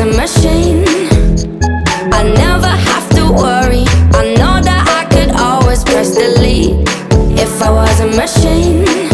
a machine, I never have to worry. I know that I could always press delete if I was a machine.